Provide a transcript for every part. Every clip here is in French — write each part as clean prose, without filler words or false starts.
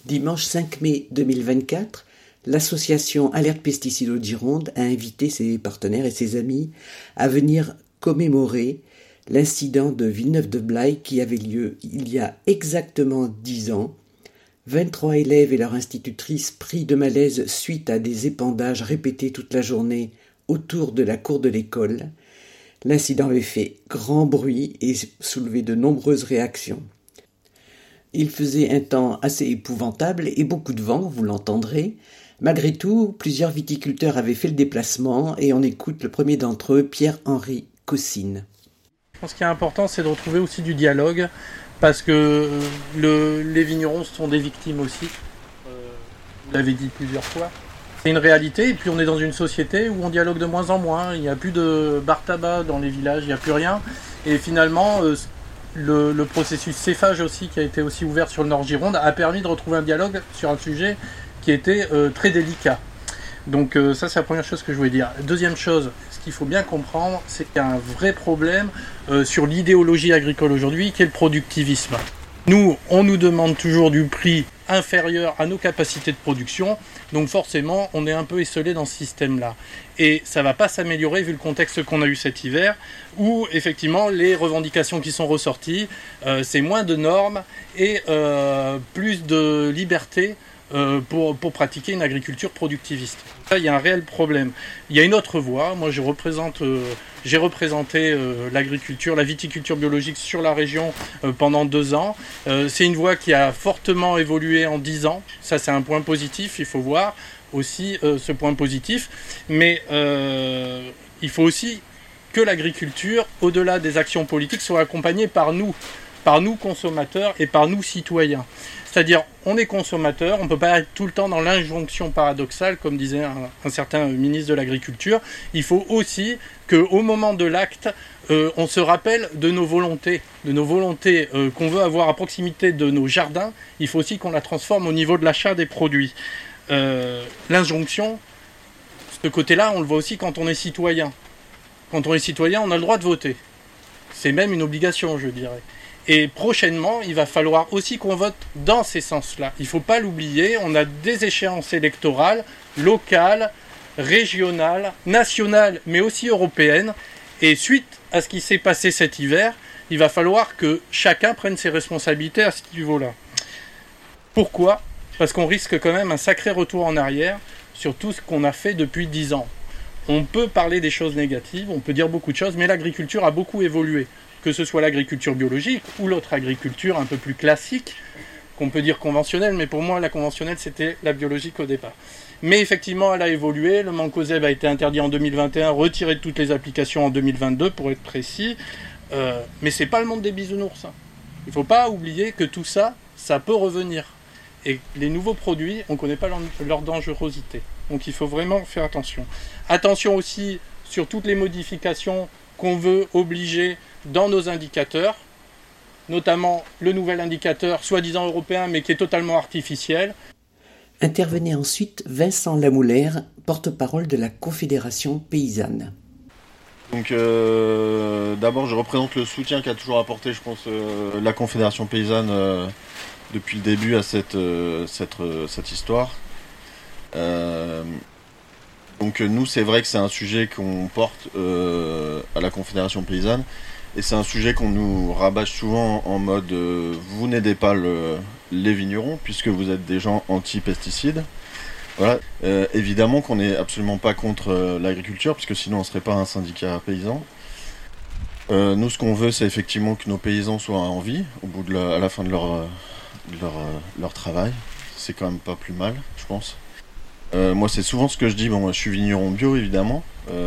Dimanche 5 mai 2024, l'association Alerte Pesticides Hauts-de-Gironde a invité ses partenaires et ses amis à venir commémorer l'incident de Villeneuve-de-Blaye qui avait lieu il y a exactement 10 ans. 23 élèves et leur institutrice pris de malaise suite à des épandages répétés toute la journée autour de la cour de l'école. L'incident avait fait grand bruit et soulevé de nombreuses réactions. Il faisait un temps assez épouvantable et beaucoup de vent, vous l'entendrez. Malgré tout, plusieurs viticulteurs avaient fait le déplacement et on écoute le premier d'entre eux, Pierre-Henri Cossine. Je pense qu'il est important, c'est de retrouver aussi du dialogue, parce que les vignerons sont des victimes aussi. Vous l'avez dit plusieurs fois. C'est une réalité, et puis on est dans une société où on dialogue de moins en moins. Il n'y a plus de bar tabac dans les villages, il n'y a plus rien. Et finalement, le processus céphage aussi, qui a été aussi ouvert sur le Nord Gironde, a permis de retrouver un dialogue sur un sujet qui était très délicat. Donc ça, c'est la première chose que je voulais dire. Deuxième chose, ce qu'il faut bien comprendre, c'est qu'il y a un vrai problème sur l'idéologie agricole aujourd'hui, qui est le productivisme. Nous, on nous demande toujours du prix inférieur à nos capacités de production, donc forcément, on est un peu esseulé dans ce système-là. Et ça ne va pas s'améliorer vu le contexte qu'on a eu cet hiver, où effectivement, les revendications qui sont ressorties, c'est moins de normes et plus de liberté pour pratiquer une agriculture productiviste. Là, il y a un réel problème. Il y a une autre voie. Moi, j'ai représenté l'agriculture, la viticulture biologique sur la région pendant 2 ans. C'est une voie qui a fortement évolué en 10 ans. Ça, c'est un point positif. Il faut voir aussi ce point positif. Mais il faut aussi que l'agriculture, au-delà des actions politiques, soit accompagnée par nous consommateurs et par nous citoyens. C'est-à-dire, on est consommateur, on ne peut pas être tout le temps dans l'injonction paradoxale, comme disait un certain ministre de l'Agriculture. Il faut aussi qu'au moment de l'acte, on se rappelle de nos volontés qu'on veut avoir à proximité de nos jardins. Il faut aussi qu'on la transforme au niveau de l'achat des produits. L'injonction, ce côté-là, on le voit aussi quand on est citoyen. Quand on est citoyen, on a le droit de voter. C'est même une obligation, je dirais. Et prochainement, il va falloir aussi qu'on vote dans ces sens-là. Il ne faut pas l'oublier, on a des échéances électorales, locales, régionales, nationales, mais aussi européennes. Et suite à ce qui s'est passé cet hiver, il va falloir que chacun prenne ses responsabilités à ce niveau-là. Pourquoi ? Parce qu'on risque quand même un sacré retour en arrière sur tout ce qu'on a fait depuis 10 ans. On peut parler des choses négatives, on peut dire beaucoup de choses, mais l'agriculture a beaucoup évolué. Que ce soit l'agriculture biologique ou l'autre agriculture un peu plus classique, qu'on peut dire conventionnelle, mais pour moi la conventionnelle c'était la biologique au départ. Mais effectivement elle a évolué, le mancozeb a été interdit en 2021, retiré de toutes les applications en 2022 pour être précis, mais c'est pas le monde des bisounours. Il ne faut pas oublier que tout ça, ça peut revenir. Et les nouveaux produits, on ne connaît pas leur dangerosité. Donc il faut vraiment faire attention. Attention aussi sur toutes les modifications qu'on veut obliger dans nos indicateurs, notamment le nouvel indicateur soi-disant européen mais qui est totalement artificiel. Intervenait ensuite Vincent Lamoulaire, porte-parole de la Confédération paysanne. Donc d'abord je représente le soutien qu'a toujours apporté je pense la Confédération paysanne depuis le début à cette histoire. Donc nous c'est vrai que c'est un sujet qu'on porte à la Confédération paysanne et c'est un sujet qu'on nous rabâche souvent en mode vous n'aidez pas les vignerons puisque vous êtes des gens anti-pesticides. Voilà. Évidemment qu'on n'est absolument pas contre l'agriculture puisque sinon on ne serait pas un syndicat paysan. Nous ce qu'on veut c'est effectivement que nos paysans soient en vie à la fin de leur travail. C'est quand même pas plus mal je pense. Moi c'est souvent ce que je dis, bon moi je suis vigneron bio évidemment,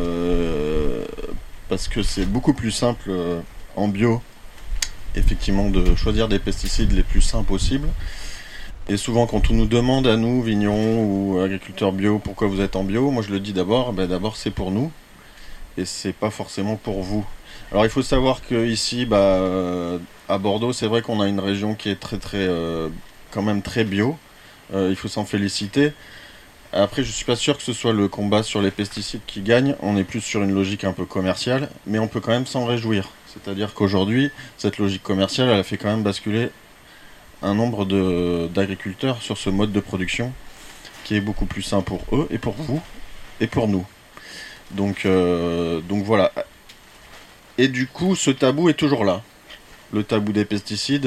parce que c'est beaucoup plus simple en bio effectivement de choisir des pesticides les plus sains possibles. Et souvent quand on nous demande à nous, vignerons ou agriculteurs bio, pourquoi vous êtes en bio, moi je le dis d'abord, d'abord c'est pour nous et c'est pas forcément pour vous. Alors il faut savoir que ici à Bordeaux c'est vrai qu'on a une région qui est quand même très bio, il faut s'en féliciter. Après, je suis pas sûr que ce soit le combat sur les pesticides qui gagne. On est plus sur une logique un peu commerciale, mais on peut quand même s'en réjouir. C'est-à-dire qu'aujourd'hui, cette logique commerciale, elle a fait quand même basculer un nombre d'agriculteurs sur ce mode de production qui est beaucoup plus sain pour eux et pour vous et pour nous. Donc voilà. Et du coup, ce tabou est toujours là. Le tabou des pesticides,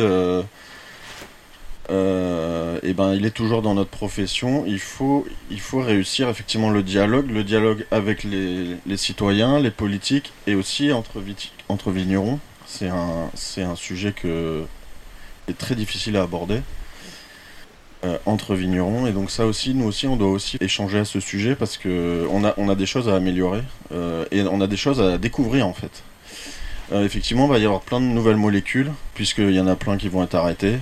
il est toujours dans notre profession. Il faut réussir effectivement le dialogue avec les citoyens, les politiques et aussi entre vignerons. C'est un sujet qui est très difficile à aborder entre vignerons, et donc ça aussi, nous aussi, on doit aussi échanger à ce sujet parce que on a des choses à améliorer et on a des choses à découvrir en fait. Effectivement, il va y avoir plein de nouvelles molécules puisqu'il y en a plein qui vont être arrêtées.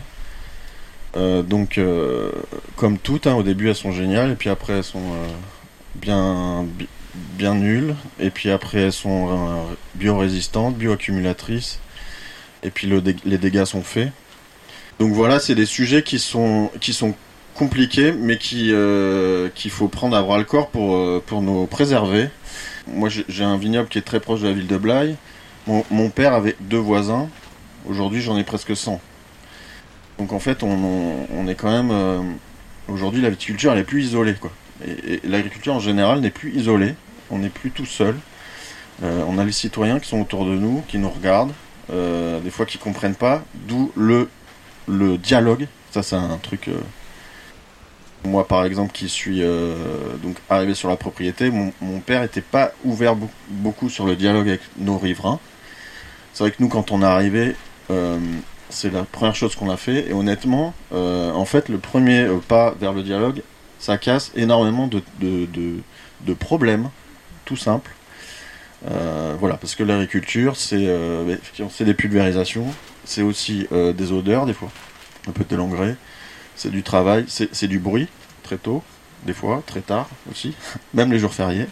Comme toutes, au début elles sont géniales et puis après elles sont bien nulles, et puis après elles sont biorésistantes, bioaccumulatrices, et puis les dégâts sont faits. Donc voilà, c'est des sujets qui sont compliqués, mais qu'il faut prendre à bras le corps pour nous préserver. Moi j'ai un vignoble qui est très proche de la ville de Blaye. Mon père avait 2 voisins, aujourd'hui j'en ai presque 100. Donc en fait on est quand même... aujourd'hui la viticulture elle est plus isolée, quoi. Et l'agriculture en général n'est plus isolée, on n'est plus tout seul. On a les citoyens qui sont autour de nous, qui nous regardent, des fois qui comprennent pas, d'où le dialogue. Ça c'est un truc... Moi par exemple qui suis donc arrivé sur la propriété, mon père n'était pas ouvert beaucoup sur le dialogue avec nos riverains. C'est vrai que nous quand on est arrivé, c'est la première chose qu'on a fait, et honnêtement, en fait le premier pas vers le dialogue, ça casse énormément de problèmes, tout simple. Voilà, parce que l'agriculture c'est des pulvérisations, c'est aussi des odeurs des fois, un peu de l'engrais, c'est du travail, c'est du bruit, très tôt, des fois, très tard aussi, même les jours fériés.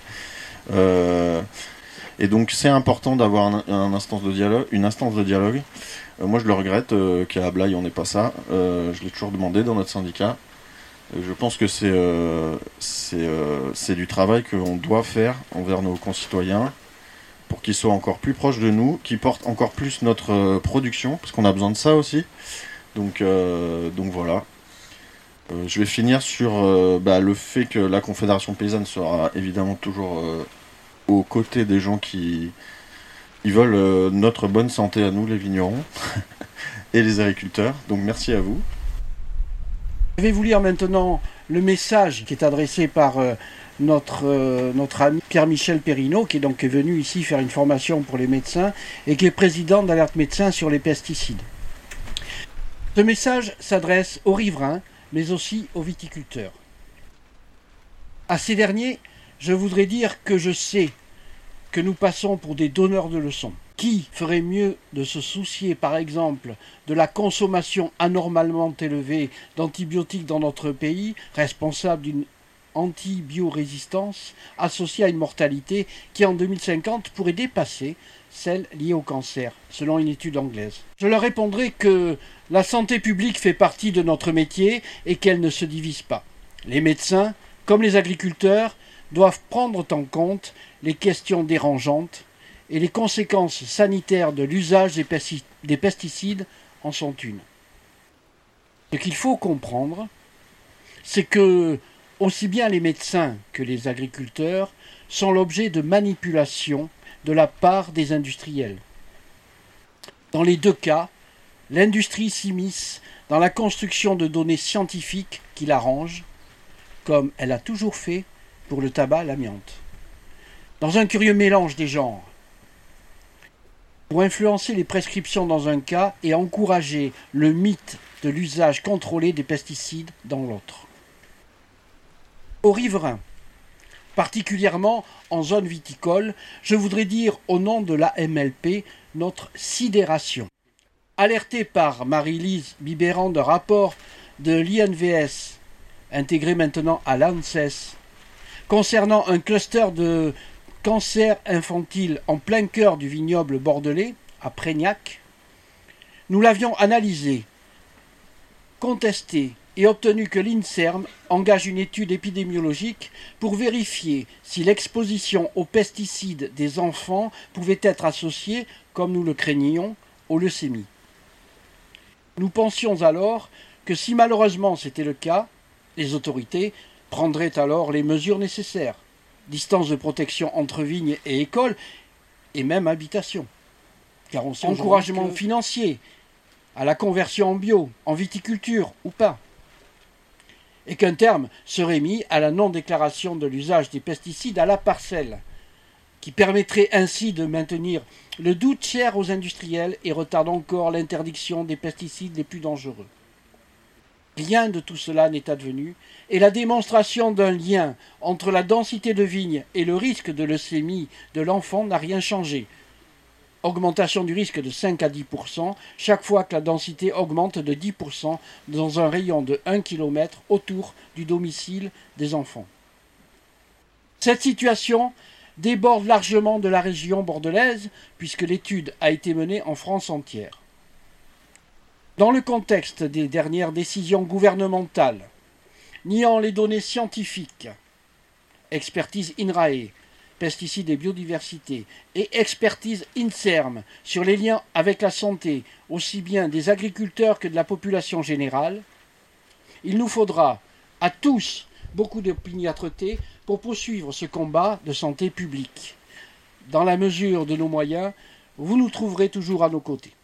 Et donc c'est important d'avoir une instance de dialogue. Moi je le regrette qu'à Blaye on n'ait pas ça. Je l'ai toujours demandé dans notre syndicat. Je pense que c'est du travail qu'on doit faire envers nos concitoyens pour qu'ils soient encore plus proches de nous, qu'ils portent encore plus notre production, parce qu'on a besoin de ça aussi. Donc voilà. Je vais finir sur le fait que la Confédération Paysanne sera évidemment toujours aux côtés des gens qui veulent notre bonne santé à nous, les vignerons, et les agriculteurs. Donc merci à vous. Je vais vous lire maintenant le message qui est adressé par notre ami Pierre-Michel Perrineau, qui est venu ici faire une formation pour les médecins et qui est président d'Alerte Médecins sur les pesticides. Ce message s'adresse aux riverains, mais aussi aux viticulteurs. À ces derniers, je voudrais dire que je sais que nous passons pour des donneurs de leçons. Qui ferait mieux de se soucier, par exemple, de la consommation anormalement élevée d'antibiotiques dans notre pays, responsable d'une antibiorésistance associée à une mortalité qui, en 2050, pourrait dépasser celle liée au cancer, selon une étude anglaise. Je leur répondrai que la santé publique fait partie de notre métier et qu'elle ne se divise pas. Les médecins, comme les agriculteurs, doivent prendre en compte les questions dérangeantes, et les conséquences sanitaires de l'usage des pesticides en sont une. Ce qu'il faut comprendre, c'est que aussi bien les médecins que les agriculteurs sont l'objet de manipulations de la part des industriels. Dans les 2 cas, l'industrie s'immisce dans la construction de données scientifiques qui l'arrangent, comme elle a toujours fait pour le tabac, l'amiante. Dans un curieux mélange des genres, pour influencer les prescriptions dans un cas et encourager le mythe de l'usage contrôlé des pesticides dans l'autre. Aux riverains, particulièrement en zone viticole, je voudrais dire au nom de la MLP notre sidération. Alerté par Marie-Lise Bibéran d'un rapport de l'INVS, intégré maintenant à l'ANSES, concernant un cluster de cancer infantile en plein cœur du vignoble bordelais, à Prégnac, nous l'avions analysé, contesté et obtenu que l'INSERM engage une étude épidémiologique pour vérifier si l'exposition aux pesticides des enfants pouvait être associée, comme nous le craignions, aux leucémies. Nous pensions alors que si malheureusement c'était le cas, les autorités prendraient alors les mesures nécessaires. Distance de protection entre vignes et écoles, et même habitation. Car on sait encouragement financier à la conversion en bio, en viticulture ou pas. Et qu'un terme serait mis à la non-déclaration de l'usage des pesticides à la parcelle, qui permettrait ainsi de maintenir le doute cher aux industriels et retarde encore l'interdiction des pesticides les plus dangereux. Rien de tout cela n'est advenu, et la démonstration d'un lien entre la densité de vignes et le risque de leucémie de l'enfant n'a rien changé. Augmentation du risque de 5 à 10% chaque fois que la densité augmente de 10% dans un rayon de 1 km autour du domicile des enfants. Cette situation déborde largement de la région bordelaise, puisque l'étude a été menée en France entière. Dans le contexte des dernières décisions gouvernementales, niant les données scientifiques, expertise INRAE, pesticides et biodiversité, et expertise INSERM sur les liens avec la santé, aussi bien des agriculteurs que de la population générale, il nous faudra à tous beaucoup d'opiniâtreté pour poursuivre ce combat de santé publique. Dans la mesure de nos moyens, vous nous trouverez toujours à nos côtés.